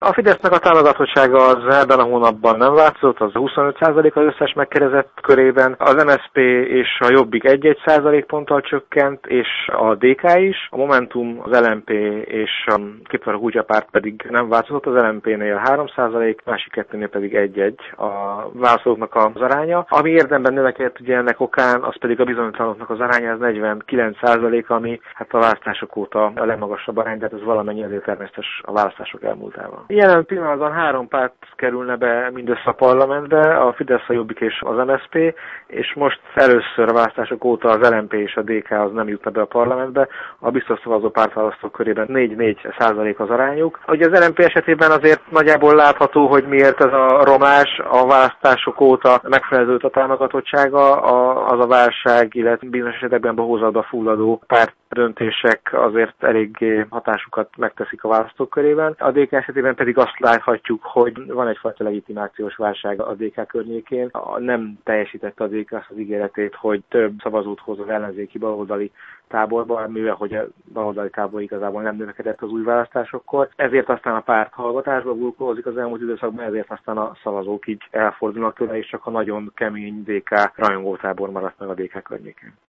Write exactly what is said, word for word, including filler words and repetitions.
A Fidesznek a támogatottsága az ebben a hónapban nem változott, az huszonöt százalék az összes megkérdezett körében. Az em es zé pé és a Jobbik egy-egy százalékponttal csökkent, és a dé ká is. A Momentum, az el em pé és a Képviselő Húzsa párt pedig nem változott, az el em pénél három százalék, másik kettőnél pedig egy-egy a válaszolóknak az aránya. Ami érdemben növekedett ugye ennek okán, az pedig a bizonytalanoknak az aránya, ez negyvenkilenc százalék, ami hát a választások óta a legmagasabb arány, tehát ez valamennyi azért természetes a választások elmúltával. Jelen pillanatban három párt kerülne be mindössze a parlamentbe, a Fidesz, a Jobbik és az em es zé pé, és most először a választások óta az el em pé és a dé ká az nem jutna be a parlamentbe, a biztos szavazó pártválasztók körében négy-négy százalék az arányuk. Ugye az el em pé esetében azért nagyjából látható, hogy miért ez a romlás, a választások óta megfelelődött a támogatottsága, a, az a válság, illetve bizonyos esetekben bohózatba fulladó párt döntések azért eléggé hatásukat megteszik a választók körében. A dé ká esetében pedig azt láthatjuk, hogy van egyfajta legitimációs válság a dé ká környékén. Nem teljesítette a dé ká azt az ígéretét, hogy több szavazót hoz az ellenzéki baloldali táborban, mivel hogy a baloldali tábor igazából nem növekedett az új választásokkor. Ezért aztán a párt hallgatásba burkolózik az elmúlt időszakban, ezért aztán a szavazók így elfordulnak tőle, és csak a nagyon kemény dé ká rajongótábor maradt meg a dé ká környékén.